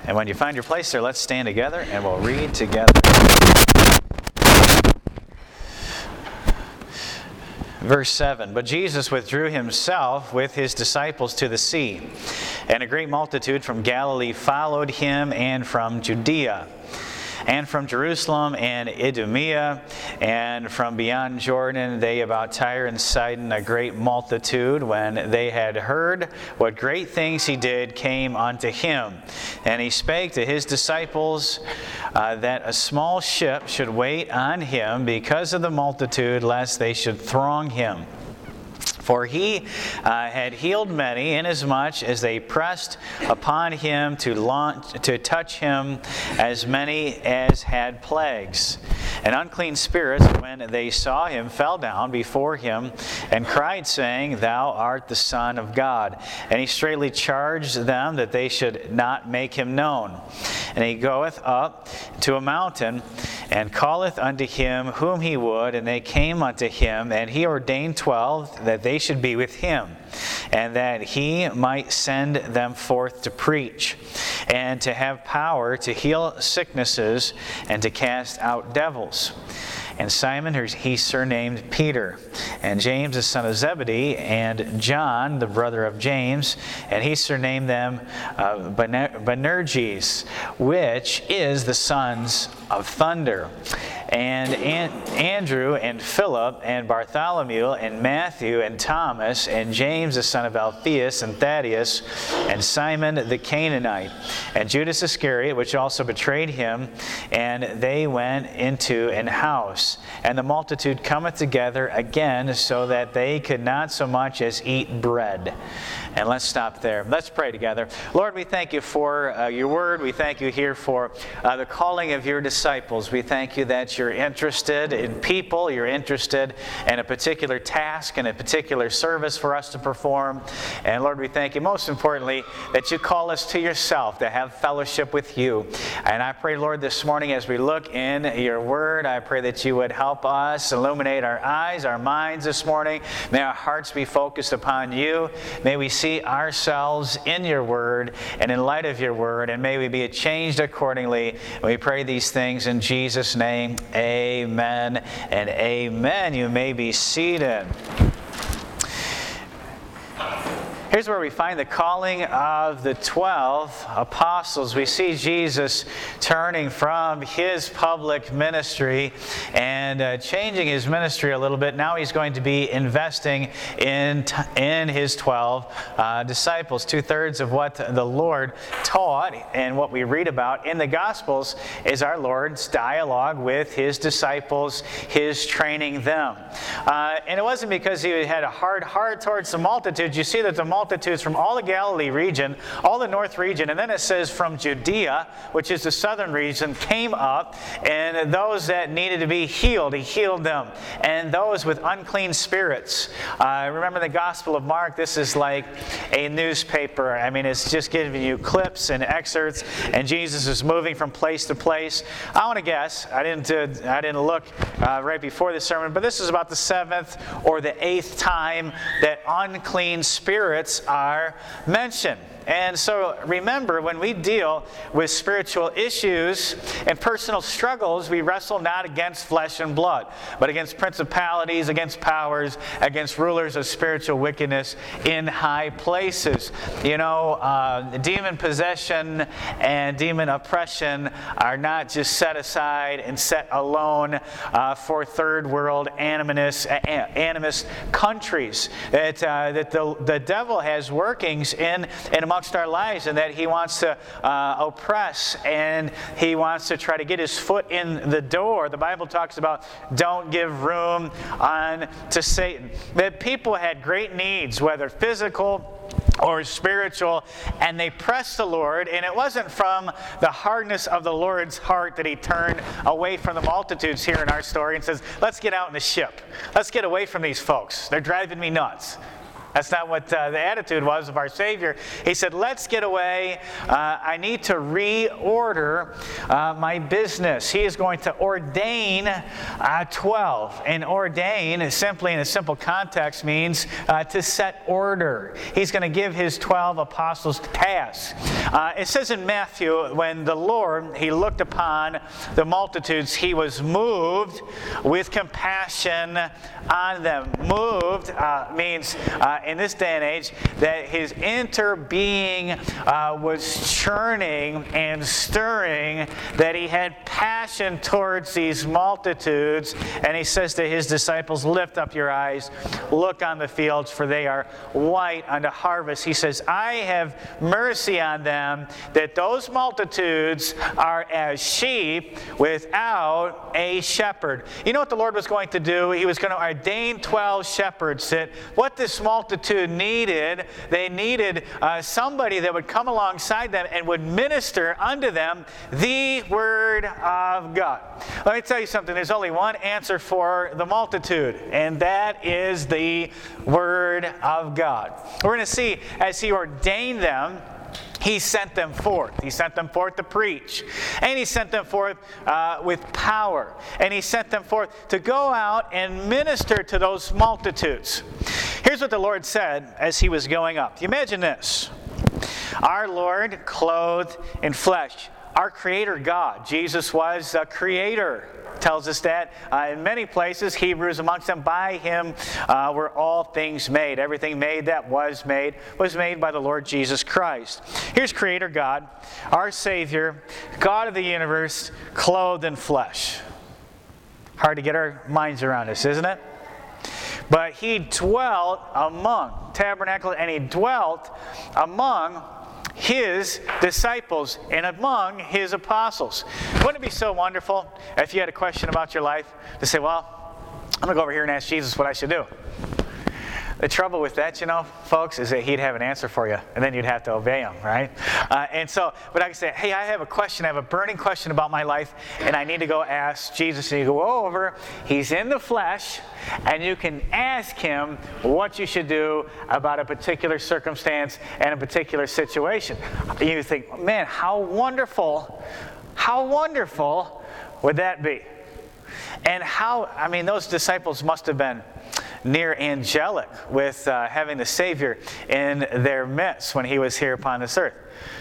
And when you find your place there, let's stand together and we'll read together. Verse 7, But Jesus withdrew himself with his disciples to the sea, and a great multitude from Galilee followed him, and from Judea, and from Jerusalem and Idumea, and from beyond Jordan, they about Tyre and Sidon, a great multitude, when they had heard what great things he did, came unto him. And he spake to his disciples that a small ship should wait on him because of the multitude, lest they should throng him. For he had healed many, inasmuch as they pressed upon him to touch him, as many as had plagues. And unclean spirits, when they saw him, fell down before him, and cried, saying, Thou art the Son of God. And he straitly charged them that they should not make him known. And he goeth up to a mountain, and calleth unto him whom he would, and they came unto him, and he ordained 12, that they should be with him, and that he might send them forth to preach, and to have power to heal sicknesses, and to cast out devils. And Simon he surnamed Peter, and James the son of Zebedee, and John the brother of James, and he surnamed them Boanerges, which is the sons of thunder. And Andrew, and Philip, and Bartholomew, and Matthew, and Thomas, and James the son of Alphaeus, and Thaddeus, and Simon the Canaanite, and Judas Iscariot, which also betrayed him. And they went into an house, and the multitude cometh together again, so that they could not so much as eat bread. And let's stop there. Let's pray together. Lord, we thank you for your word. We thank you here for the calling of your disciples. We thank you that you're interested in people. You're interested in a particular task and a particular service for us to perform. And Lord, we thank you most importantly that you call us to yourself to have fellowship with you. And I pray, Lord, this morning as we look in your word, I pray that you would help us illuminate our eyes, our minds this morning. May our hearts be focused upon you. May we see ourselves in your word and in light of your word, and may we be changed accordingly. We pray these things in Jesus' name. Amen and amen. You may be seated. Here's where we find the calling of the 12 apostles. We see Jesus turning from his public ministry and changing his ministry a little bit. Now he's going to be investing in his 12 disciples. 2/3 of what the Lord taught and what we read about in the Gospels is our Lord's dialogue with his disciples, his training them. And it wasn't because he had a hard heart towards the multitudes. You see that the multitudes from all the Galilee region, all the north region, and then it says from Judea, which is the southern region, came up, and those that needed to be healed, he healed them. And those with unclean spirits. Remember the Gospel of Mark, this is like a newspaper. I mean, it's just giving you clips and excerpts, and Jesus is moving from place to place. I want to guess, I didn't look right before the sermon, but this is about the 7th or the 8th time that unclean spirits are mentioned. And so remember, when we deal with spiritual issues and personal struggles, we wrestle not against flesh and blood, but against principalities, against powers, against rulers of spiritual wickedness in high places. You know, demon possession and demon oppression are not just set aside and set alone for third world animist countries. That the devil has workings in amongst our lives, and that he wants to oppress, and he wants to try to get his foot in the door. The Bible talks about don't give room to Satan. That people had great needs, whether physical or spiritual, and they pressed the Lord, and it wasn't from the hardness of the Lord's heart that he turned away from the multitudes here in our story and says, let's get out in the ship. Let's get away from these folks. They're driving me nuts. That's not what the attitude was of our Savior. He said, let's get away. I need to reorder my business. He is going to ordain 12. And ordain, simply in a simple context, means to set order. He's going to give his 12 apostles tasks. It says in Matthew, when the Lord, he looked upon the multitudes, he was moved with compassion on them. Moved means in this day and age that his inner being was churning and stirring, that he had passion towards these multitudes. And he says to his disciples, lift up your eyes, look on the fields, for they are white unto harvest. He says, I have mercy on them, that those multitudes are as sheep without a shepherd. You know what the Lord was going to do? He was going to ordain 12 shepherds. That what this multitude needed, they needed somebody that would come alongside them and would minister unto them the Word of God. Let me tell you something. There's only one answer for the multitude, and that is the Word of God. We're going to see as he ordained them, he sent them forth. He sent them forth to preach. And he sent them forth with power. And he sent them forth to go out and minister to those multitudes. Here's what the Lord said as he was going up. You imagine this. Our Lord clothed in flesh. Our Creator God. Jesus was a creator. Tells us that in many places, Hebrews amongst them, by him were all things made. Everything made that was made by the Lord Jesus Christ. Here's Creator God, our Savior, God of the universe, clothed in flesh. Hard to get our minds around this, isn't it? But he dwelt among, tabernacle, and he dwelt among his disciples and among his apostles. Wouldn't it be so wonderful if you had a question about your life to say, well, I'm going to go over here and ask Jesus what I should do. The trouble with that, you know, folks, is that he'd have an answer for you, and then you'd have to obey him, right? But I can say, hey, I have a question. I have a burning question about my life, and I need to go ask Jesus. And you go over. He's in the flesh, and you can ask him what you should do about a particular circumstance and a particular situation. You think, man, how wonderful would that be? And those disciples must have been near angelic with having the Savior in their midst when he was here upon this earth.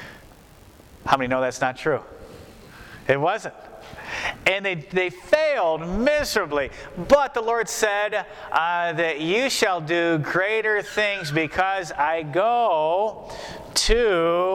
How many know that's not true? It wasn't. And they failed miserably. But the Lord said that you shall do greater things because I go to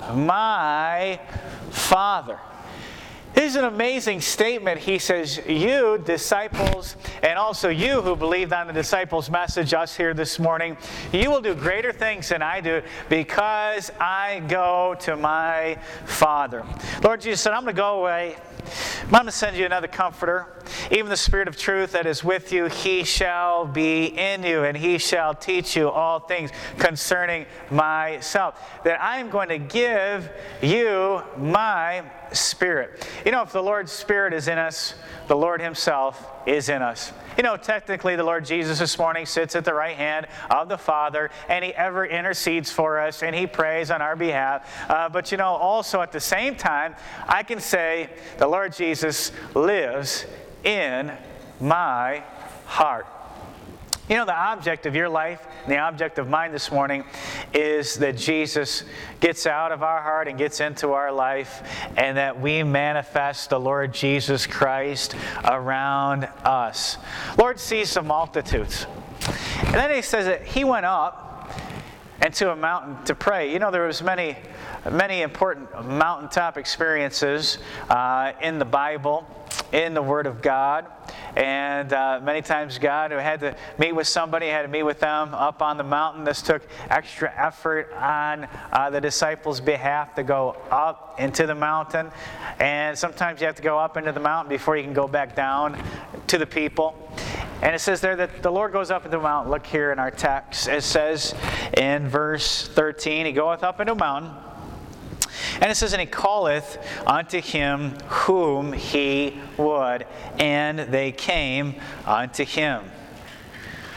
my Father. This is an amazing statement. He says, you disciples, and also you who believed on the disciples' message, us here this morning, you will do greater things than I do because I go to my Father. Lord Jesus said, I'm going to go away. I'm going to send you another comforter. Even the Spirit of truth that is with you, he shall be in you, and he shall teach you all things concerning myself. That I am going to give you my Spirit. You know, if the Lord's Spirit is in us, the Lord himself is in us. You know, technically the Lord Jesus this morning sits at the right hand of the Father, and he ever intercedes for us, and he prays on our behalf. But you know, also at the same time, I can say the Lord Jesus lives in my heart. You know, the object of your life, and the object of mine this morning, is that Jesus gets out of our heart and gets into our life, and that we manifest the Lord Jesus Christ around us. Lord sees the multitudes. And then he says that he went up into a mountain to pray. You know, there was many important mountaintop experiences in the Bible, in the Word of God. And many times God who had to meet with somebody, had to meet with them up on the mountain. This took extra effort on the disciples' behalf to go up into the mountain. And sometimes you have to go up into the mountain before you can go back down to the people. And it says there that the Lord goes up into the mountain. Look here in our text. It says in verse 13, he goeth up into a mountain. And it says, and he calleth unto him whom he would, and they came unto him.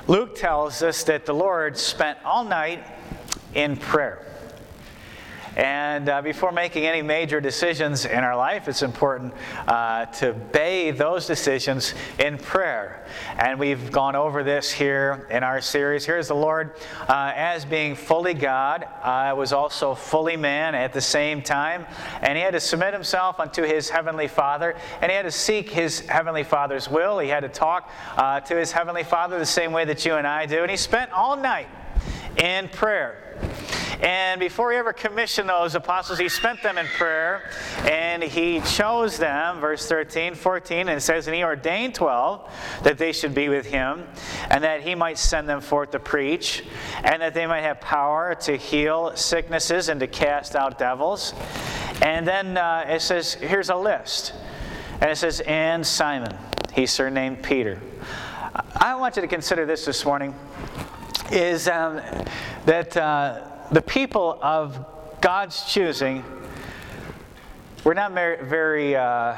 Luke tells us that the Lord spent all night in prayer. And before making any major decisions in our life, it's important to bathe those decisions in prayer. And we've gone over this here in our series. Here's the Lord as being fully God, was also fully man at the same time. And he had to submit himself unto his heavenly Father. And he had to seek his heavenly Father's will. He had to talk to his heavenly Father the same way that you and I do. And he spent all night in prayer. And before he ever commissioned those apostles, he spent them in prayer, and he chose them, verse 13, 14, and it says, and he ordained 12 that they should be with him, and that he might send them forth to preach, and that they might have power to heal sicknesses and to cast out devils. And then it says, here's a list. And it says, and Simon, he's surnamed Peter. I want you to consider this morning, is that the people of God's choosing were not very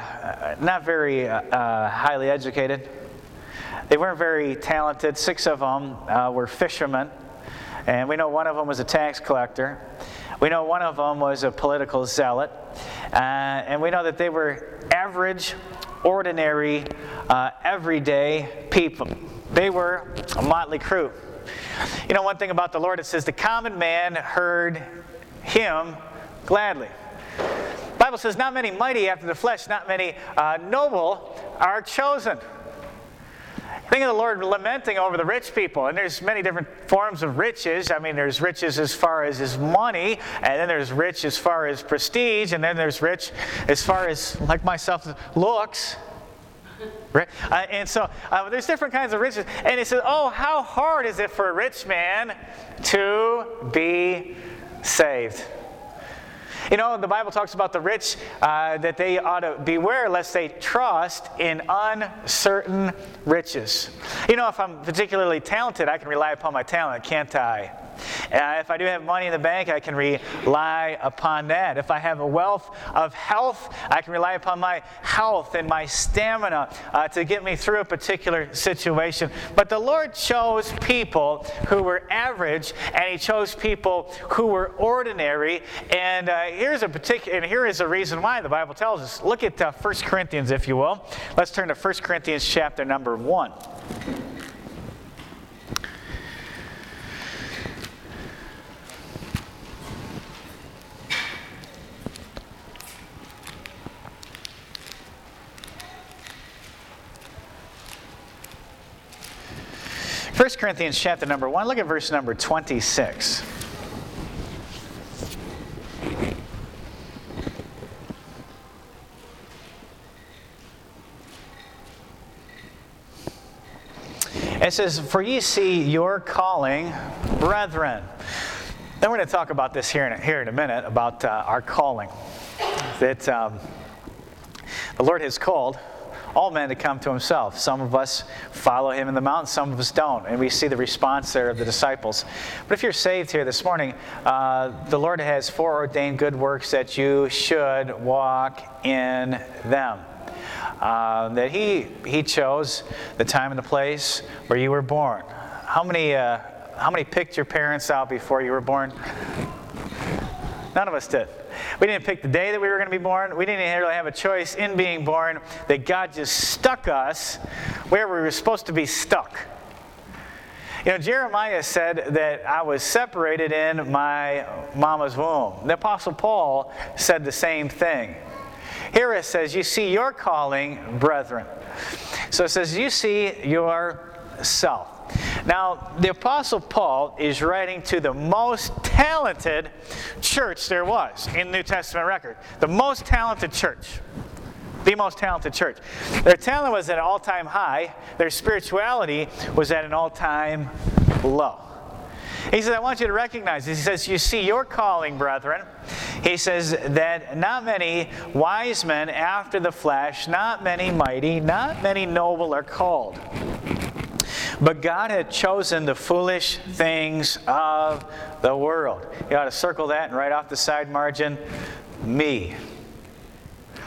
highly educated. They weren't very talented. 6 of them were fishermen, and we know one of them was a tax collector. We know one of them was a political zealot, and we know that they were average, ordinary, everyday people. They were a motley crew. You know, one thing about the Lord, it says, the common man heard him gladly. The Bible says, not many mighty after the flesh, not many noble are chosen. Think of the Lord lamenting over the rich people, and there's many different forms of riches. I mean, there's riches as far as his money, and then there's rich as far as prestige, and then there's rich as far as, like myself, looks. Right? And so there's different kinds of riches. And he says, oh, how hard is it for a rich man to be saved? You know, the Bible talks about the rich, that they ought to beware lest they trust in uncertain riches. You know, if I'm particularly talented, I can rely upon my talent, can't I? If I do have money in the bank, I can rely upon that. If I have a wealth of health, I can rely upon my health and my stamina to get me through a particular situation. But the Lord chose people who were average, and he chose people who were ordinary. And here is a reason why the Bible tells us. Look at 1 Corinthians, if you will. Let's turn to 1 Corinthians chapter number 1. 1 Corinthians chapter number 1, look at verse number 26. It says, for ye see your calling, brethren. Then we're going to talk about this here in a minute, about our calling. That the Lord has called all men to come to himself. Some of us follow him in the mountain, some of us don't. And we see the response there of the disciples. But if you're saved here this morning, the Lord has foreordained good works that you should walk in them. That he chose the time and the place where you were born. How many picked your parents out before you were born? None of us did. We didn't pick the day that we were going to be born. We didn't really have a choice in being born. That God just stuck us where we were supposed to be stuck. You know, Jeremiah said that I was separated in my mama's womb. The Apostle Paul said the same thing. Here it says, you see your calling, brethren. So it says, you see yourself. Now, the Apostle Paul is writing to the most talented church there was in the New Testament record. The most talented church. The most talented church. Their talent was at an all-time high. Their spirituality was at an all-time low. He says, I want you to recognize this. He says, you see your calling, brethren. He says that not many wise men after the flesh, not many mighty, not many noble are called. But God had chosen the foolish things of the world. You ought to circle that and write off the side margin, me.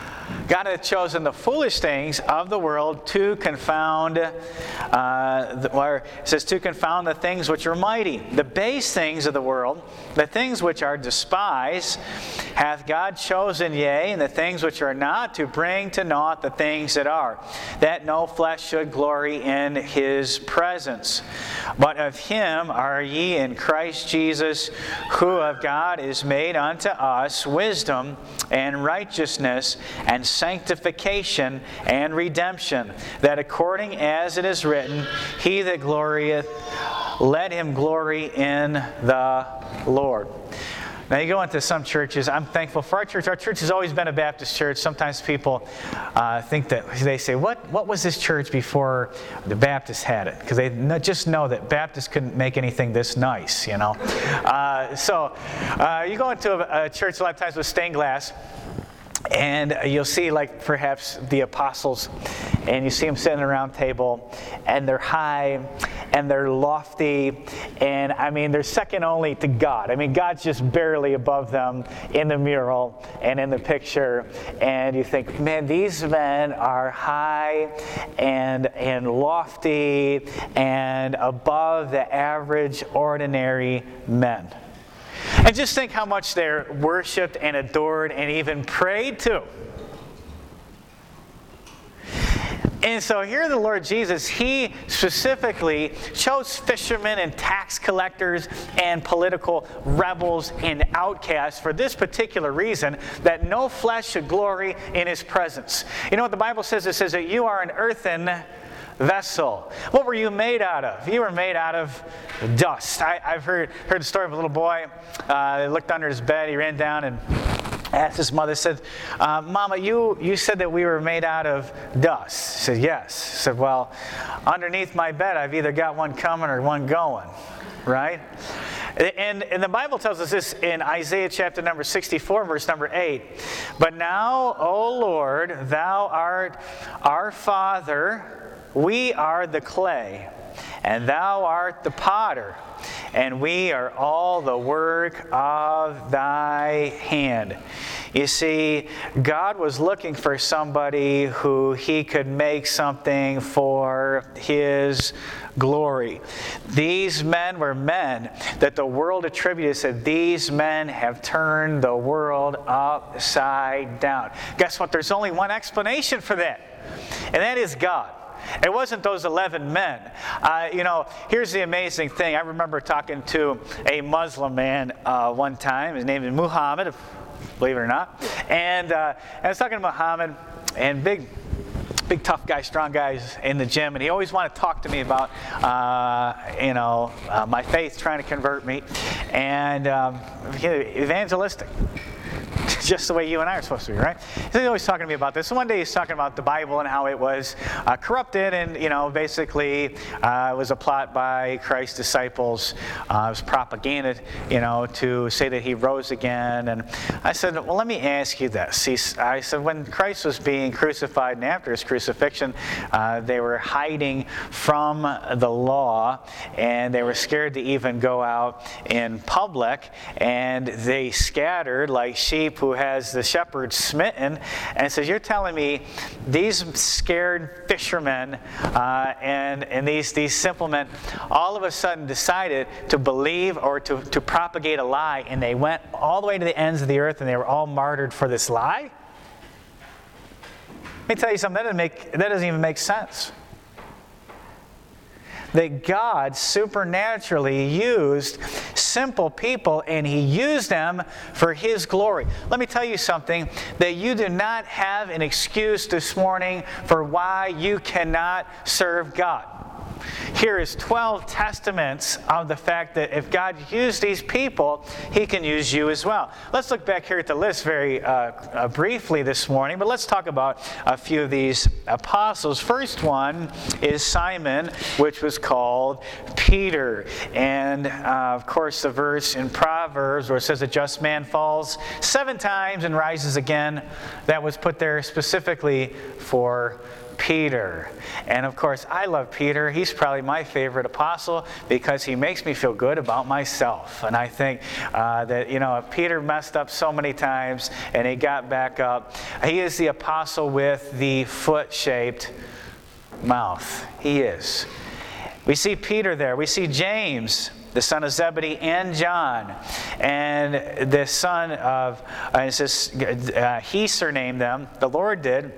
God hath chosen the foolish things of the world to confound, it says, to confound the things which are mighty. The base things of the world, the things which are despised, hath God chosen, yea, and the things which are not, to bring to naught the things that are, that no flesh should glory in his presence. But of him are ye in Christ Jesus, who of God is made unto us wisdom and righteousness and sanctification and redemption, that according as it is written, he that glorieth, let him glory in the Lord. Now you go into some churches, I'm thankful for our church. Our church has always been a Baptist church. Sometimes people think that, they say, what was this church before the Baptists had it? Because they just know that Baptists couldn't make anything this nice, you know. So you go into a church a lot of times with stained glass, and you'll see, like, perhaps the apostles, and you see them sitting around a table, and they're high, and they're lofty, and I mean, they're second only to God. I mean, God's just barely above them in the mural and in the picture, and you think, man, these men are high and lofty and above the average, ordinary men. And just think how much they're worshipped and adored and even prayed to. And so here the Lord Jesus, he specifically chose fishermen and tax collectors and political rebels and outcasts for this particular reason, that no flesh should glory in his presence. You know what the Bible says? It says that you are an earthen vessel. What were you made out of? You were made out of dust. I've heard the story of a little boy. He looked under his bed. He ran down and asked his mother, said, Mama, you said that we were made out of dust. She said, yes. He said, well, underneath my bed, I've either got one coming or one going, right? And the Bible tells us this in Isaiah chapter number 64, verse number 8. But now, O Lord, thou art our Father, we are the clay, and thou art the potter, and we are all the work of thy hand. You see, God was looking for somebody who he could make something for his glory. These men were men that the world attributed, said, these men have turned the world upside down. Guess what? There's only one explanation for that, and that is God. It wasn't those 11 men. Here's the amazing thing. I remember talking to a Muslim man one time. His name is Muhammad, believe it or not. And I was talking to Muhammad, and big tough guy, strong guys in the gym, and he always wanted to talk to me about, my faith, trying to convert me, and evangelistic. Just the way you and I are supposed to be, right? He's always talking to me about this. So one day he's talking about the Bible and how it was corrupted, and basically it was a plot by Christ's disciples. It was propaganda, to say that he rose again. And I said, well, let me ask you this. I said, when Christ was being crucified and after his crucifixion, they were hiding from the law, and they were scared to even go out in public, and they scattered like sheep who has the shepherd smitten. And it says, you're telling me these scared fishermen and these simple men all of a sudden decided to believe or to propagate a lie, and they went all the way to the ends of the earth and they were all martyred for this lie? Let me tell you something, that doesn't even make sense. That God supernaturally used simple people, and he used them for his glory. Let me tell you something, that you do not have an excuse this morning for why you cannot serve God. Here is 12 testaments of the fact that if God used these people, he can use you as well. Let's look back here at the list very briefly this morning, but let's talk about a few of these apostles. First one is Simon, which was called Peter. And of course, the verse in Proverbs where it says a just man falls 7 times and rises again, that was put there specifically for Peter. And of course, I love Peter. He's probably my favorite apostle because he makes me feel good about myself. And I think that, if Peter messed up so many times and he got back up, he is the apostle with the foot-shaped mouth. He is. We see Peter there. We see James, the son of Zebedee, and John, and the son of, it says, he surnamed them, the Lord did,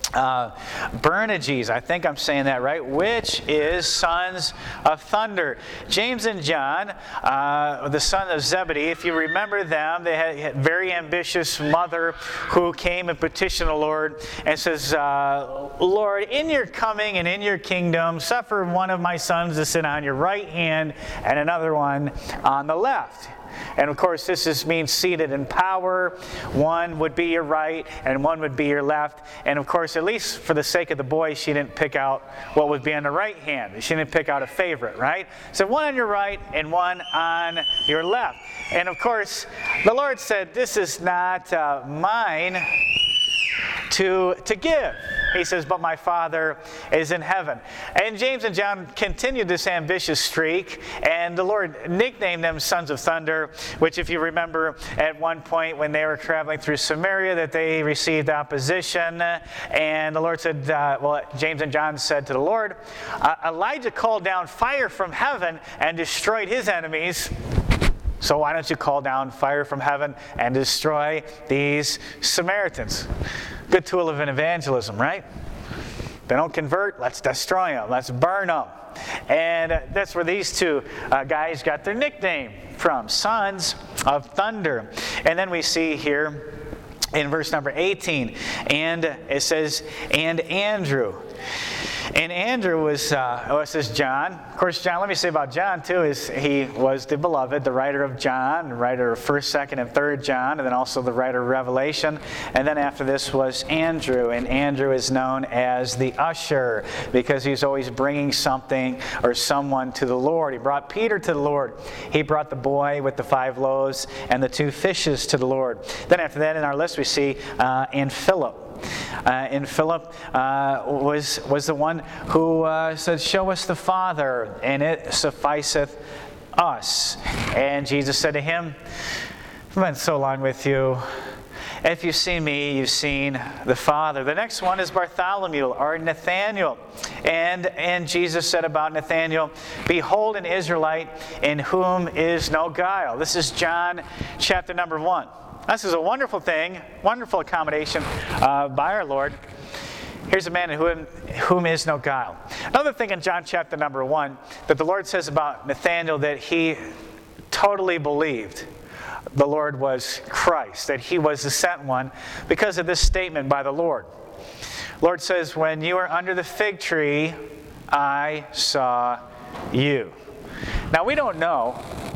Boanerges, I think I'm saying that right, which is sons of thunder. James and John, the son of Zebedee, if you remember them, they had a very ambitious mother who came and petitioned the Lord and says, Lord, in your coming and in your kingdom, suffer one of my sons to sit on your right hand and another one on the left. And of course, this means seated in power. One would be your right, and one would be your left. And of course, at least for the sake of the boy, she didn't pick out what would be on the right hand. She didn't pick out a favorite, right? So one on your right and one on your left. And of course, the Lord said, this is not mine to give. He says, but my Father is in heaven. And James and John continued this ambitious streak, and the Lord nicknamed them Sons of Thunder, which if you remember at one point when they were traveling through Samaria that they received opposition, and the Lord said, James and John said to the Lord, Elijah called down fire from heaven and destroyed his enemies. So why don't you call down fire from heaven and destroy these Samaritans? Good tool of an evangelism, right? They don't convert, let's destroy them, let's burn them. And that's where these two guys got their nickname from, Sons of Thunder. And then we see here in verse number 18, and it says, and Andrew. And Andrew was, it says John. Of course, John, let me say about John, too, is he was the beloved, the writer of John, the writer of 1st, 2nd, and 3rd John, and then also the writer of Revelation. And then after this was Andrew, and Andrew is known as the usher because he's always bringing something or someone to the Lord. He brought Peter to the Lord. He brought the boy with the 5 loaves and the 2 fishes to the Lord. Then after that in our list we see and Philip. And Philip was the one who said, show us the Father, and it sufficeth us. And Jesus said to him, I've been so long with you. If you've seen me, you've seen the Father. The next one is Bartholomew, or Nathanael. And Jesus said about Nathanael, behold an Israelite in whom is no guile. This is John chapter number 1. This is a wonderful thing, wonderful accommodation by our Lord. Here's a man in whom is no guile. Another thing in John chapter number 1 that the Lord says about Nathanael, that he totally believed the Lord was Christ, that he was the sent one, because of this statement by the Lord. The Lord says, when you were under the fig tree, I saw you. Now we don't know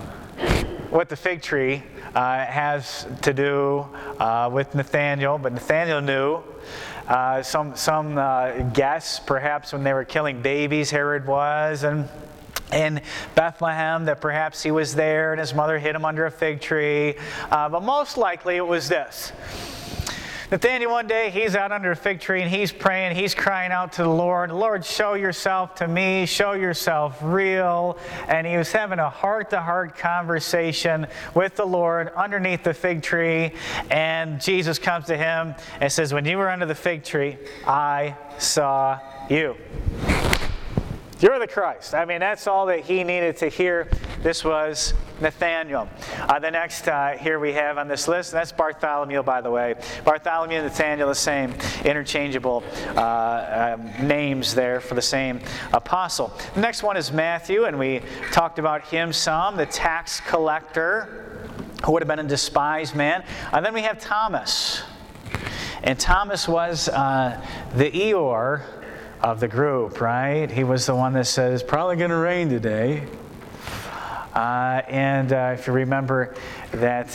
what the fig tree has to do with Nathanael, but Nathanael knew. Some guess, perhaps when they were killing babies, Herod was, and in Bethlehem, that perhaps he was there and his mother hid him under a fig tree. But most likely it was this. Nathanael, one day, he's out under a fig tree and he's praying, he's crying out to the Lord, Lord, show yourself to me, show yourself real. And he was having a heart-to-heart conversation with the Lord underneath the fig tree. And Jesus comes to him and says, when you were under the fig tree, I saw you. You're the Christ. I mean, that's all that he needed to hear. This was Nathanael. The next here we have on this list, and that's Bartholomew, by the way. Bartholomew and Nathanael, the same interchangeable names there for the same apostle. The next one is Matthew, and we talked about him some, the tax collector, who would have been a despised man. Then we have Thomas. And Thomas was the Eeyore of the group, right? He was the one that said, it's probably going to rain today. And if you remember that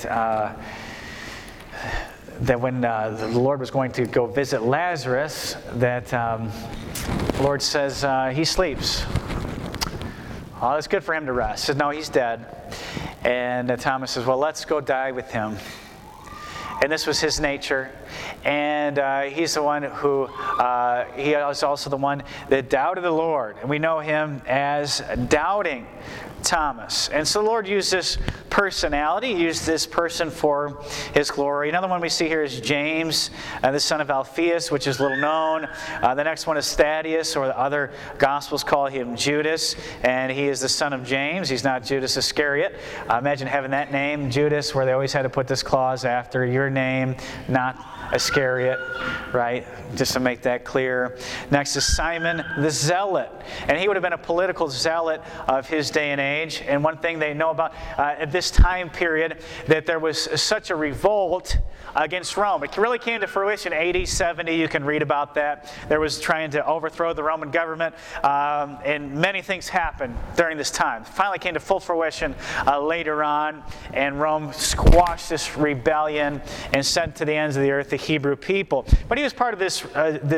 when the Lord was going to go visit Lazarus, that the Lord says he sleeps. Oh, it's good for him to rest. He says, no, he's dead. And Thomas says, well, let's go die with him. and this was his nature. And he's the one who, he was also the one that doubted the Lord. And we know him as Doubting Thomas. And so the Lord used this personality, used this person for his glory. Another one we see here is James, the son of Alphaeus, which is little known. The next one is Thaddeus, or the other Gospels call him Judas, and he is the son of James. He's not Judas Iscariot. Imagine having that name, Judas, where they always had to put this clause after your name, not Iscariot, right? Just to make that clear. Next is Simon the Zealot. And he would have been a political zealot of his day and age. And one thing they know about at this time period, that there was such a revolt against Rome. It really came to fruition AD 70. You can read about that. There was trying to overthrow the Roman government. And many things happened during this time. Finally came to full fruition later on. And Rome squashed this rebellion and sent to the ends of the earth the Hebrew people. But he was part of this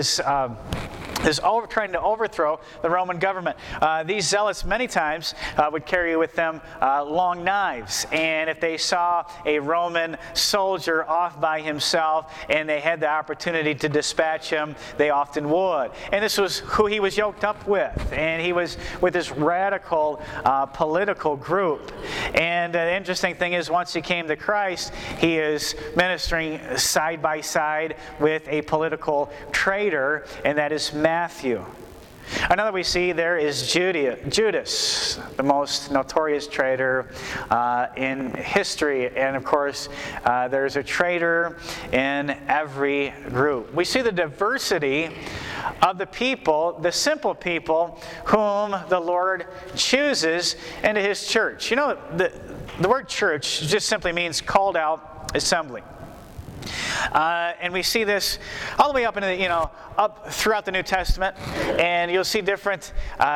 trying to overthrow the Roman government. These zealots many times would carry with them long knives. And if they saw a Roman soldier off by himself and they had the opportunity to dispatch him, they often would. And this was who he was yoked up with. And he was with this radical political group. And the interesting thing is, once he came to Christ, he is ministering side by side with a political traitor, and that is Matthew. Another we see there is Judas, the most notorious traitor in history. And of course, there's a traitor in every group. We see the diversity of the people, the simple people, whom the Lord chooses into his church. You know, the word church just simply means called out assembly. And we see this all the way up up throughout the New Testament, and you'll see different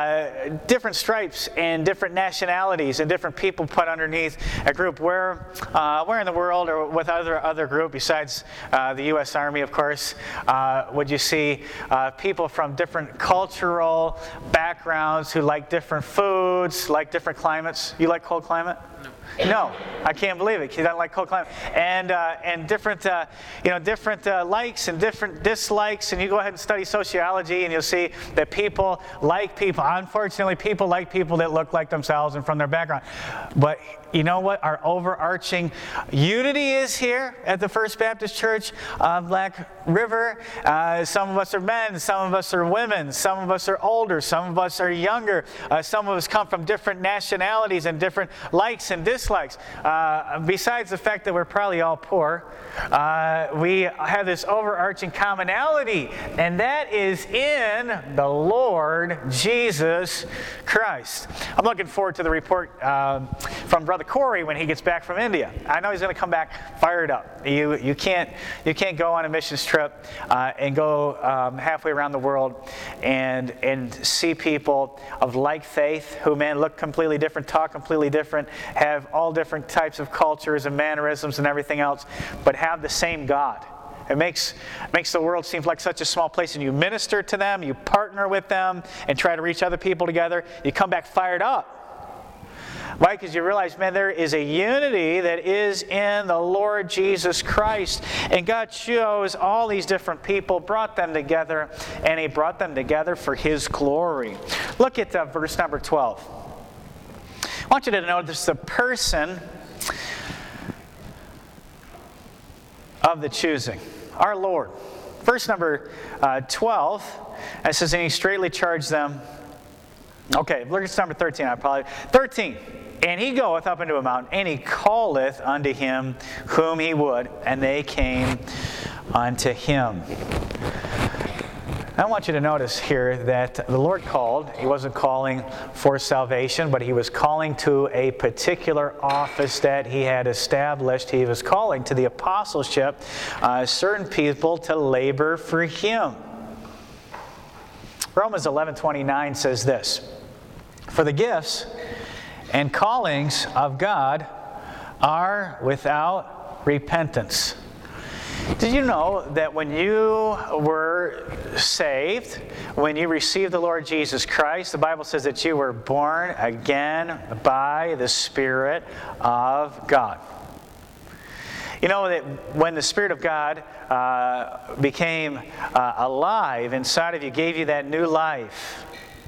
stripes and different nationalities and different people put underneath a group. Where in the world, or with other group besides the U.S. Army, of course, would you see people from different cultural backgrounds who like different foods, like different climates? You like cold climate? No, I can't believe it. He doesn't like cold climate, and different likes and different dislikes. And you go ahead and study sociology, and you'll see that people like people. Unfortunately, people like people that look like themselves and from their background. But you know what? Our overarching unity is here at the First Baptist Church of Black River. Some of us are men, some of us are women, some of us are older, some of us are younger. Some of us come from different nationalities and different likes and dislikes. Besides the fact that we're probably all poor, we have this overarching commonality, and that is in the Lord Jesus Christ. I'm looking forward to the report from Brother Corey when he gets back from India. I know he's going to come back fired up. You can't go on a missions trip and go halfway around the world and see people of like faith who, man, look completely different, talk completely different, have all different types of cultures and mannerisms and everything else, but have the same God. It makes the world seem like such a small place, and you minister to them, you partner with them, and try to reach other people together. You come back fired up. Why? Because you realize, man, there is a unity that is in the Lord Jesus Christ. And God chose all these different people, brought them together, and He brought them together for His glory. Look at verse number 12. I want you to notice the person of the choosing, our Lord. Verse number 12, it says, and He straightly charged them. Okay, look at number 13. 13. And he goeth up into a mountain, and he calleth unto him whom he would, and they came unto him. I want you to notice here that the Lord called. He wasn't calling for salvation, but He was calling to a particular office that He had established. He was calling to the apostleship certain people to labor for Him. Romans 11:29 says this, for the gifts and callings of God are without repentance. Did you know that when you were saved, when you received the Lord Jesus Christ, the Bible says that you were born again by the Spirit of God? You know that when the Spirit of God became alive inside of you, gave you that new life,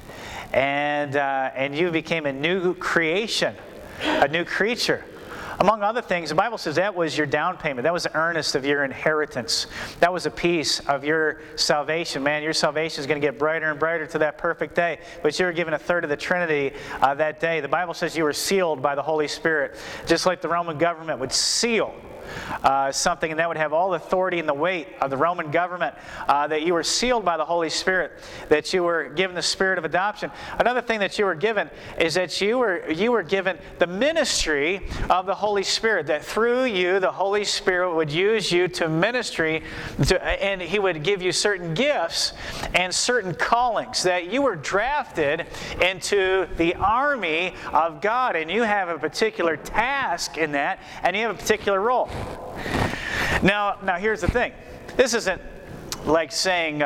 and you became a new creation, a new creature. Among other things, the Bible says that was your down payment. That was the earnest of your inheritance. That was a piece of your salvation. Man, your salvation is going to get brighter and brighter to that perfect day. But you were given a third of the Trinity that day. The Bible says you were sealed by the Holy Spirit, just like the Roman government would seal something, and that would have all the authority and the weight of the Roman government, that you were sealed by the Holy Spirit, that you were given the spirit of adoption. Another thing that you were given is that you were given the ministry of the Holy Spirit, that through you the Holy Spirit would use you to ministry, and He would give you certain gifts and certain callings, that you were drafted into the army of God, and you have a particular task in that, and you have a particular role. Now here's the thing. This isn't like saying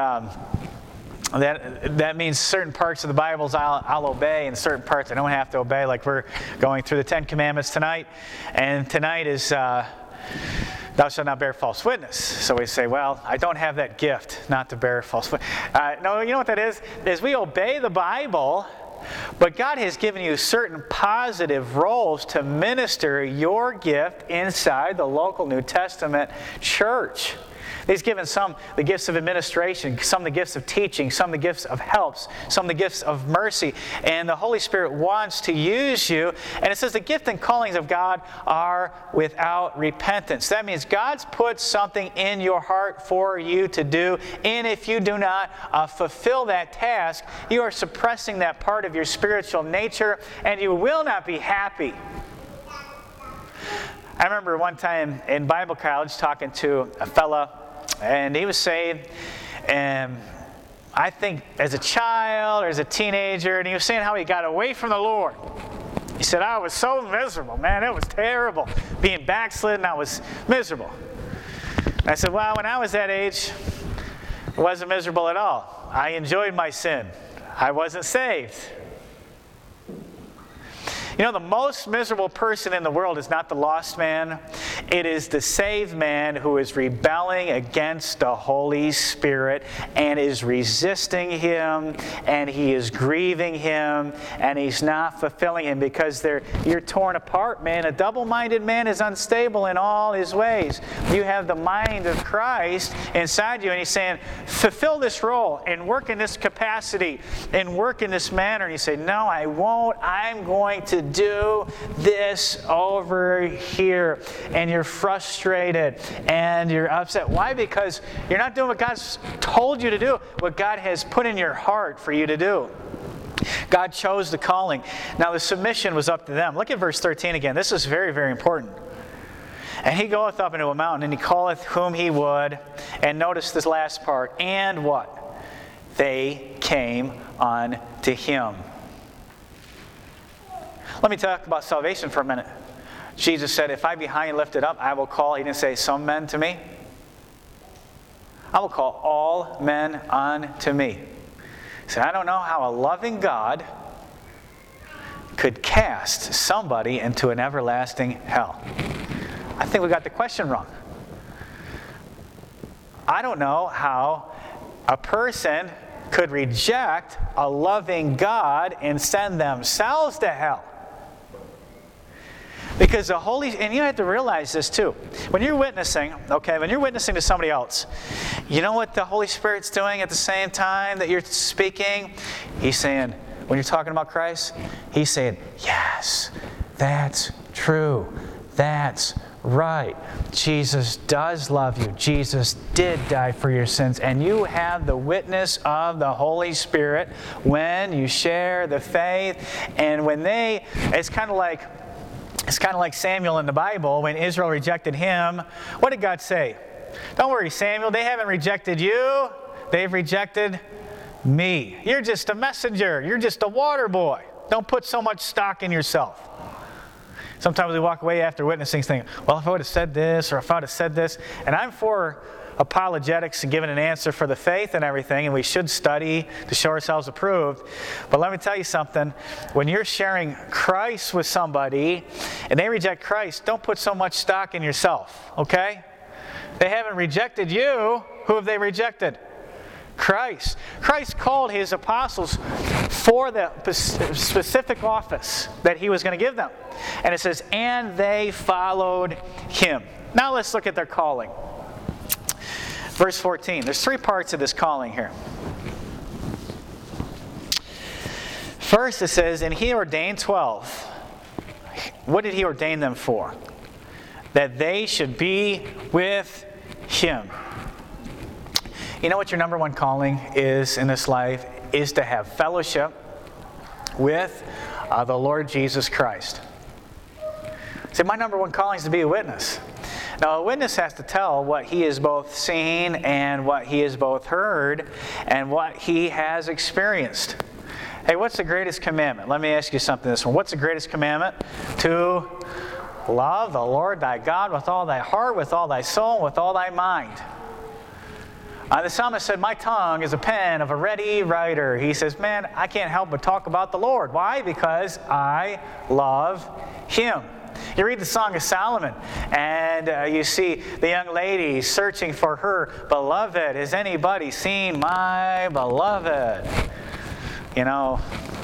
that means certain parts of the Bibles I'll obey and certain parts I don't have to obey. Like we're going through the Ten Commandments tonight, and tonight is thou shalt not bear false witness. So we say, well, I don't have that gift not to bear false witness. No, you know what that is? Is we obey the Bible, but God has given you certain positive roles to minister your gift inside the local New Testament church. He's given some the gifts of administration, some the gifts of teaching, some the gifts of helps, some the gifts of mercy. And the Holy Spirit wants to use you. And it says the gift and callings of God are without repentance. That means God's put something in your heart for you to do. And if you do not fulfill that task, you are suppressing that part of your spiritual nature, and you will not be happy. I remember one time in Bible college talking to a fella, and he was saved, and I think as a child or as a teenager, and he was saying how he got away from the Lord. He said, I was so miserable, man, it was terrible. Being backslidden, I was miserable. And I said, well, when I was that age, I wasn't miserable at all. I enjoyed my sin. I wasn't saved. You know, the most miserable person in the world is not the lost man. It is the saved man who is rebelling against the Holy Spirit and is resisting Him, and he is grieving Him, and he's not fulfilling Him because you're torn apart, man. A double-minded man is unstable in all his ways. You have the mind of Christ inside you, and He's saying, fulfill this role and work in this capacity and work in this manner. And you say, no, I won't. I'm going to do this over here. And you're frustrated and you're upset. Why? Because you're not doing what God's told you to do, what God has put in your heart for you to do. God chose the calling. Now the submission was up to them. Look at verse 13 again. This is very, very important. And he goeth up into a mountain, and he calleth whom he would. And notice this last part. And what? They came unto him. Let me talk about salvation for a minute. Jesus said, if I be high and lifted up, I will call, He didn't say some men to me. I will call all men unto me. He said, I don't know how a loving God could cast somebody into an everlasting hell. I think we got the question wrong. I don't know how a person could reject a loving God and send themselves to hell. Because the Holy, and you have to realize this too. When you're witnessing, when you're witnessing to somebody else, you know what the Holy Spirit's doing at the same time that you're speaking? He's saying, when you're talking about Christ, He's saying, yes, that's true. That's right. Jesus does love you. Jesus did die for your sins. And you have the witness of the Holy Spirit when you share the faith. And when it's kind of like Samuel in the Bible. When Israel rejected him, what did God say? Don't worry, Samuel, they haven't rejected you. They've rejected me. You're just a messenger. You're just a water boy. Don't put so much stock in yourself. Sometimes we walk away after witnessing thinking, well, if I would have said this, or if I would have said this. And I'm for apologetics and giving an answer for the faith and everything, and we should study to show ourselves approved. But let me tell you something. When you're sharing Christ with somebody and they reject Christ, don't put so much stock in yourself, okay? They haven't rejected you. Who have they rejected? Christ. Christ called his apostles for the specific office that he was going to give them. And it says, and they followed him. Now let's look at their calling. Verse 14. There's three parts of this calling here. First it says, and he ordained 12. What did he ordain them for? That they should be with him. You know what your number one calling is in this life? Is to have fellowship with the Lord Jesus Christ. See, my number one calling is to be a witness. Now, a witness has to tell what he has both seen and what he has both heard and what he has experienced. Hey, what's the greatest commandment? Let me ask you something this one. What's the greatest commandment? To love the Lord thy God with all thy heart, with all thy soul, with all thy mind. The psalmist said, my tongue is a pen of a ready writer. He says, man, I can't help but talk about the Lord. Why? Because I love him. You read the Song of Solomon, and you see the young lady searching for her beloved. Has anybody seen my beloved? You know,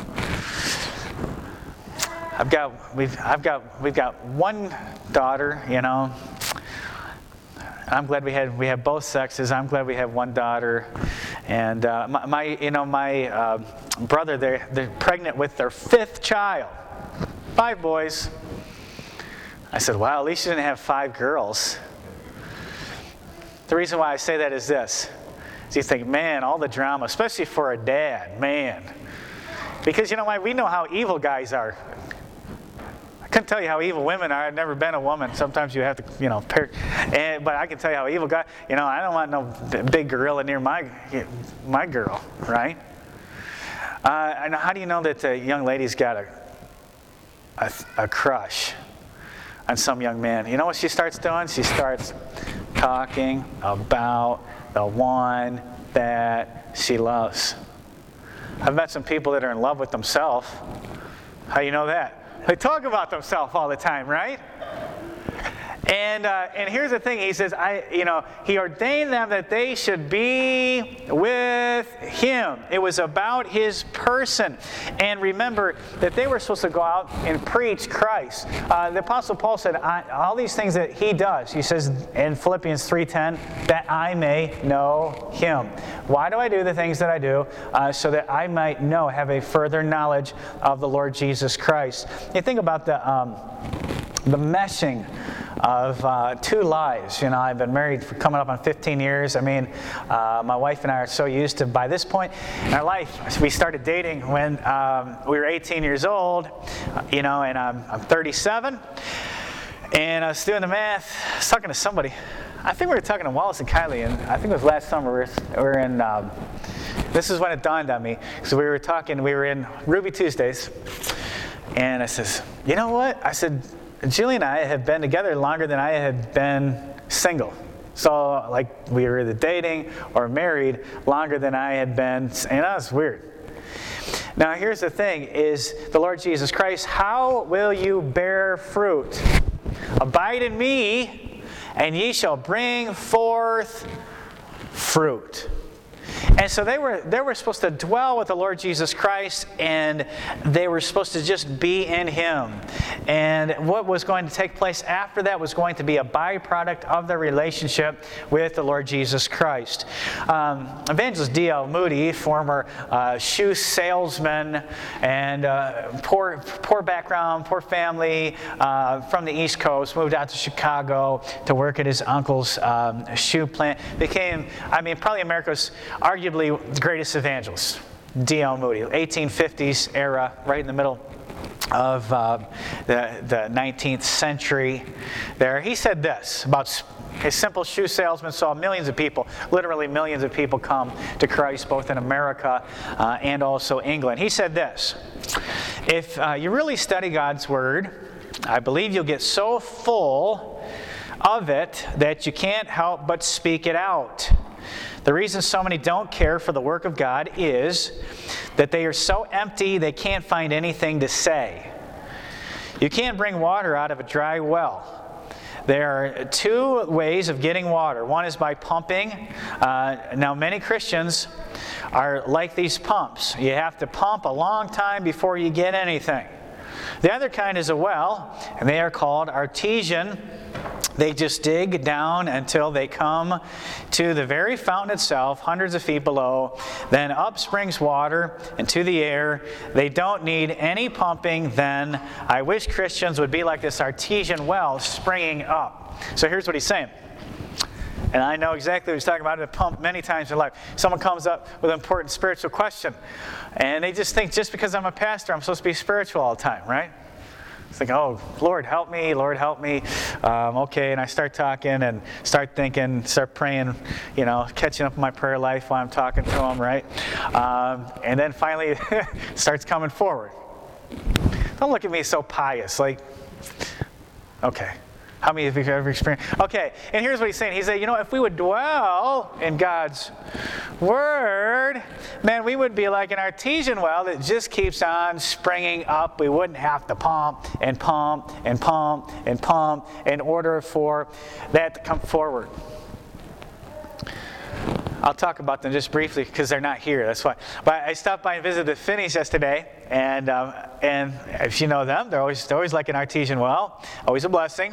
we've got one daughter. You know, I'm glad we have both sexes. I'm glad we have one daughter, and my brother, they're pregnant with their 5th child, 5 boys. I said, wow, at least you didn't have 5 girls. The reason why I say that is this. Is you think, man, all the drama, especially for a dad, man. Because you know why? We know how evil guys are. I couldn't tell you how evil women are. I've never been a woman. Sometimes you have to, but I can tell you how evil guys, I don't want no big gorilla near my girl, right? And how do you know that the young lady's got a crush on some young man? You know what she starts doing? She starts talking about the one that she loves. I've met some people that are in love with themselves. How do you know that? They talk about themselves all the time, right? And here's the thing. He says, he ordained them that they should be with him. It was about his person. And remember that they were supposed to go out and preach Christ. The Apostle Paul said, all these things that he does, he says in Philippians 3:10, that I may know him. Why do I do the things that I do? So that I might have a further knowledge of the Lord Jesus Christ. You think about the meshing of 2 lives. I've been married for coming up on 15 years. My wife and I are so used to, by this point in our life, we started dating when we were 18 years old, and I'm 37. And I was doing the math. I was talking to somebody. I think we were talking to Wallace and Kylie, and I think it was last summer. We were in, this is when it dawned on me. So we were in Ruby Tuesdays, and I says, you know what? I said, Julie and I have been together longer than I had been single. So, like, we were either dating or married longer than I had been, and that was weird. Now, here's the thing, is the Lord Jesus Christ, how will you bear fruit? Abide in me, and ye shall bring forth fruit. And so they were supposed to dwell with the Lord Jesus Christ, and they were supposed to just be in him. And what was going to take place after that was going to be a byproduct of their relationship with the Lord Jesus Christ. Evangelist D.L. Moody, former shoe salesman and poor background, poor family from the East Coast, moved out to Chicago to work at his uncle's shoe plant. Became, probably America's arguably the greatest evangelist, D.L. Moody, 1850s era, right in the middle of the 19th century there. He said this about his simple shoe salesman saw millions of people, literally millions of people come to Christ, both in America and also England. He said this, if you really study God's Word, I believe you'll get so full of it that you can't help but speak it out. The reason so many don't care for the work of God is that they are so empty they can't find anything to say. You can't bring water out of a dry well. There are two ways of getting water. One is by pumping. Now, many Christians are like these pumps. You have to pump a long time before you get anything. The other kind is a well, and they are called artesian. They just dig down until they come to the very fountain itself, hundreds of feet below. Then up springs water into the air. They don't need any pumping then. I wish Christians would be like this artesian well springing up. So here's what he's saying. And I know exactly what he's talking about. I've pumped many times in life. Someone comes up with an important spiritual question, and they just think just because I'm a pastor, I'm supposed to be spiritual all the time, right? It's like, oh, Lord, help me, Lord, help me. Okay, and I start talking and start thinking, start praying, catching up on my prayer life while I'm talking to him, right? And then finally it starts coming forward. Don't look at me so pious, like, okay. How many of you have ever experienced? Okay, and here's what he's saying. He said, if we would dwell in God's Word, man, we would be like an artesian well that just keeps on springing up. We wouldn't have to pump and pump and pump and pump in order for that to come forward. I'll talk about them just briefly because they're not here. That's why. But I stopped by and visited the Finneys yesterday, and if you know them, they're always like an artesian well, always a blessing.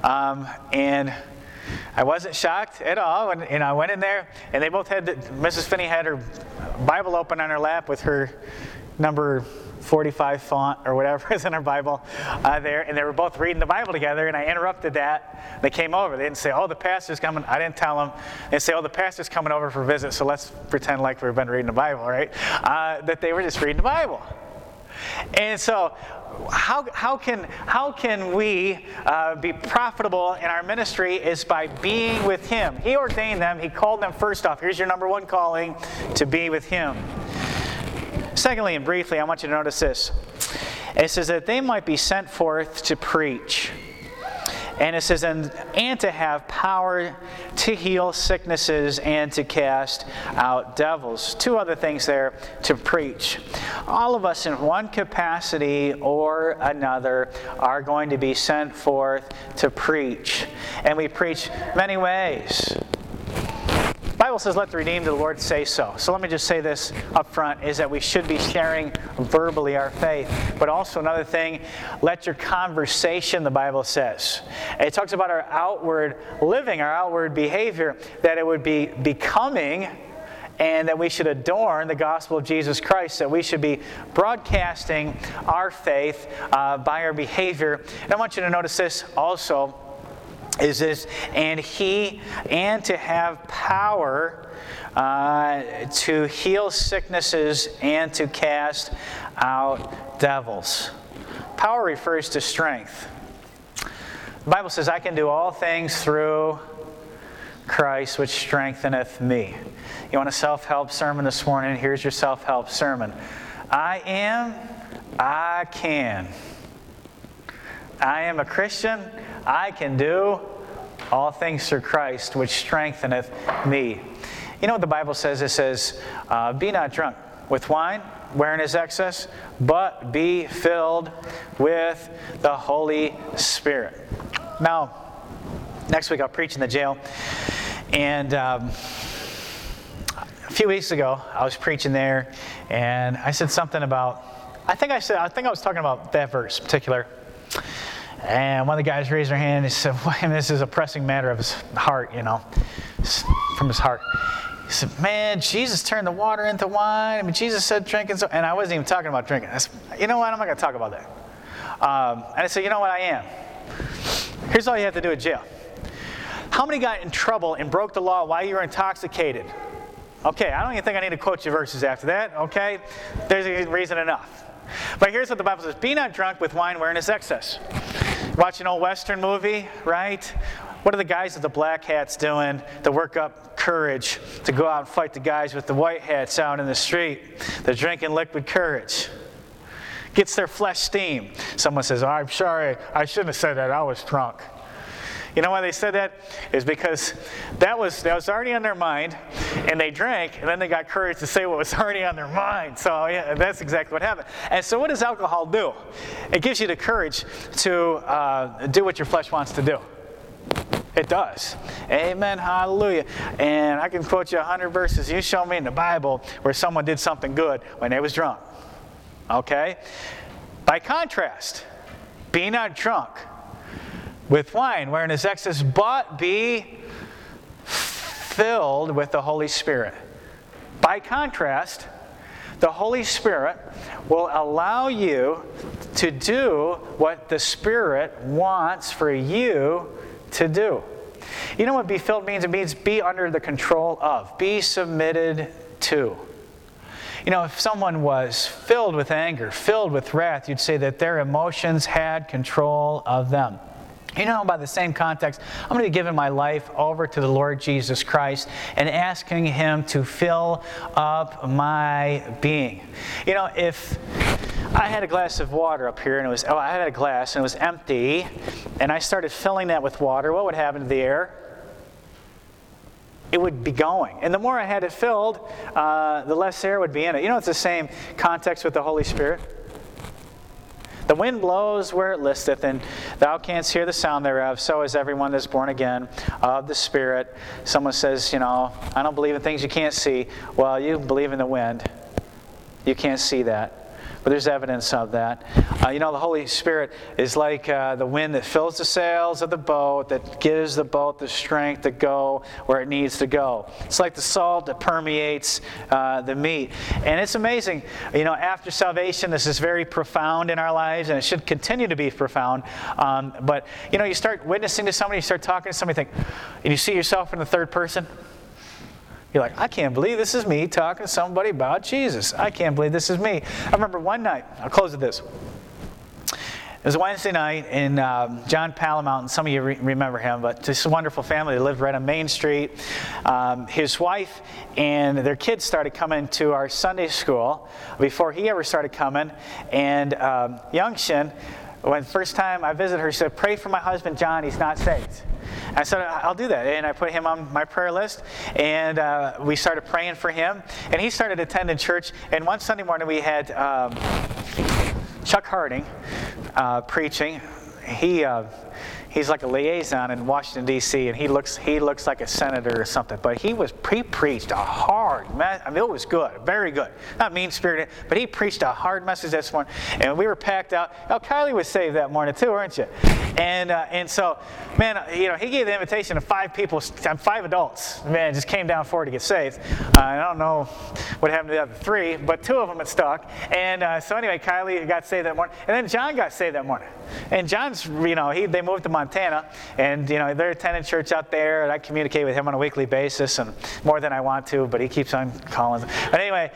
And I wasn't shocked at all when I went in there, and they both Mrs. Finney had her Bible open on her lap with her number 45 font or whatever is in our Bible there, and they were both reading the Bible together, and I interrupted that. They came over. They didn't say, oh, the pastor's coming. I didn't tell them. They say, oh, the pastor's coming over for a visit, so let's pretend like we've been reading the Bible, right? That they were just reading the Bible. And so how can we be profitable in our ministry is by being with Him. He ordained them. He called them first off. Here's your number one calling, to be with Him. Secondly, and briefly, I want you to notice this. It says that they might be sent forth to preach. And it says, and to have power to heal sicknesses and to cast out devils. Two other things there, to preach. All of us in one capacity or another are going to be sent forth to preach. And we preach many ways. The Bible says, let the redeemed of the Lord say so. So let me just say this up front, is that we should be sharing verbally our faith. But also another thing, let your conversation, the Bible says. It talks about our outward living, our outward behavior, that it would be becoming, and that we should adorn the gospel of Jesus Christ, that we should be broadcasting our faith by our behavior. And I want you to notice this also, is this, and to have power to heal sicknesses and to cast out devils. Power refers to strength. The Bible says, I can do all things through Christ which strengtheneth me. You want a self-help sermon this morning? Here's your self-help sermon. I can. I am a Christian. I can do all things through Christ, which strengtheneth me. You know what the Bible says? It says, be not drunk with wine, wherein is excess, but be filled with the Holy Spirit. Now, next week I'll preach in the jail. And a few weeks ago, I was preaching there, and I said something about, I think I was talking about that verse in particular. And one of the guys raised their hand and he said, well, this is a pressing matter of his heart, from his heart. He said, man, Jesus turned the water into wine. I mean, Jesus said drinking. And I wasn't even talking about drinking. I said, you know what? I'm not going to talk about that. And I said, you know what? I am. Here's all you have to do at jail. How many got in trouble and broke the law while you were intoxicated? Okay, I don't even think I need to quote you verses after that, okay? There's a reason enough. But here's what the Bible says. Be not drunk with wine wherein is excess. Watch an old Western movie, right? What are the guys with the black hats doing to work up courage to go out and fight the guys with the white hats out in the street? They're drinking liquid courage. gets their flesh steam. Someone says, "Oh, I'm sorry, I shouldn't have said that, I was drunk." You know why they said that? Is because that was already on their mind, and they drank, and then they got courage to say what was already on their mind. So yeah, that's exactly what happened. And so what does alcohol do? It gives you the courage to do what your flesh wants to do. It does. Amen. Hallelujah. And I can quote you 100 verses. You show me in the Bible where someone did something good when they was drunk. Okay? By contrast, be not drunk with wine, wherein is excess, but be filled with the Holy Spirit. By contrast, the Holy Spirit will allow you to do what the Spirit wants for you to do. You know what be filled means? It means be under the control of, be submitted to. You know, if someone was filled with anger, filled with wrath, you'd say that their emotions had control of them. You know, by the same context, I'm going to be giving my life over to the Lord Jesus Christ and asking Him to fill up my being. You know, if I had a glass of water up here, and I had a glass and it was empty, and I started filling that with water, what would happen to the air? It would be going. And the more I had it filled, the less air would be in it. You know, it's the same context with the Holy Spirit. The wind blows where it listeth, and thou canst hear the sound thereof. So is everyone that's born again of the Spirit. Someone says, you know, I don't believe in things you can't see. Well, you believe in the wind. You can't see that. But there's evidence of that. You know, the Holy Spirit is like the wind that fills the sails of the boat, that gives the boat the strength to go where it needs to go. It's like the salt that permeates the meat. And it's amazing. You know, after salvation, this is very profound in our lives, and it should continue to be profound. But, you know, you start witnessing to somebody, you start talking to somebody, and you see yourself in the third person. You're like, I can't believe this is me talking to somebody about Jesus. I can't believe this is me. I remember one night, I'll close with this. It was a Wednesday night in John Palamount. Some of you remember him, but this wonderful family that lived right on Main Street. His wife and their kids started coming to our Sunday school before he ever started coming. And Youngshin, when the first time I visited her, she said, "Pray for my husband John, he's not saved." I said, "I'll do that." And I put him on my prayer list, and we started praying for him. And he started attending church. And one Sunday morning we had Chuck Harding preaching. He's like a liaison in Washington, D.C., and he looks like a senator or something. But he preached a hard message. I mean, it was good, very good. Not mean-spirited, but he preached a hard message this morning. And we were packed out. Oh, Kylie was saved that morning too, weren't you? And so, man, you know, he gave the invitation to 5 people, 5 adults. Man, just came down forward to get saved. I don't know what happened to the other 3, but 2 of them had stuck. And so anyway, Kylie got saved that morning. And then John got saved that morning. And John's, you know, they moved to Montana, and, you know, they're attending church out there, and I communicate with him on a weekly basis, and more than I want to, but he keeps on calling. But anyway,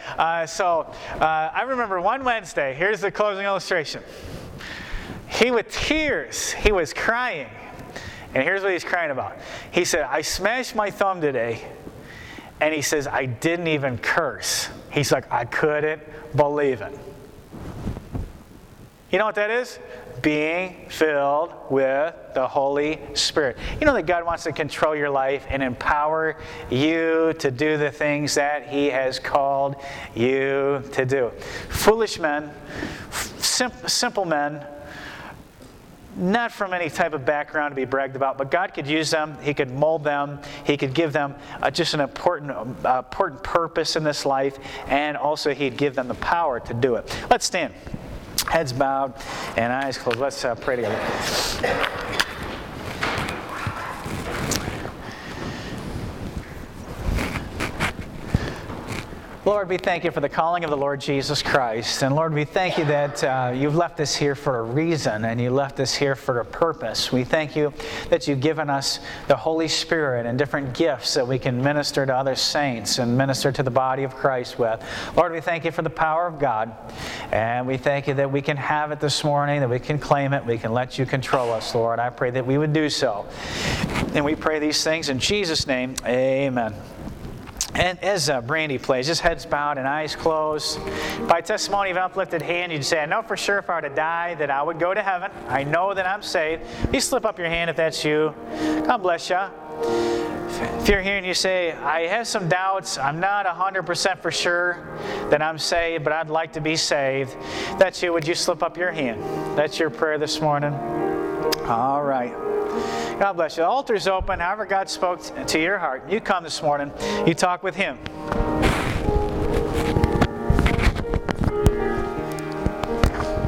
I remember one Wednesday, here's the closing illustration. He, with tears, he was crying, and here's what he's crying about. He said, "I smashed my thumb today," and he says, "I didn't even curse." He's like, "I couldn't believe it." You know what that is? Being filled with the Holy Spirit. You know that God wants to control your life and empower you to do the things that He has called you to do. Foolish men, simple men, not from any type of background to be bragged about, but God could use them. He could mold them. He could give them just an important purpose in this life, and also He'd give them the power to do it. Let's stand. Heads bowed and eyes closed. Let's pray together. Lord, we thank you for the calling of the Lord Jesus Christ. And Lord, we thank you that you've left us here for a reason, and you left us here for a purpose. We thank you that you've given us the Holy Spirit and different gifts that we can minister to other saints and minister to the body of Christ with. Lord, we thank you for the power of God. And we thank you that we can have it this morning, that we can claim it, we can let you control us, Lord. I pray that we would do so. And we pray these things in Jesus' name. Amen. And as Brandy plays, just heads bowed and eyes closed. By testimony of uplifted hand, you'd say, I know for sure if I were to die that I would go to heaven. I know that I'm saved. You slip up your hand if that's you. God bless you. If you're here and you say, I have some doubts, I'm not 100% for sure that I'm saved, but I'd like to be saved. That's you. Would you slip up your hand? That's your prayer this morning. All right. God bless you. The altar's open. However God spoke to your heart, you come this morning. You talk with Him.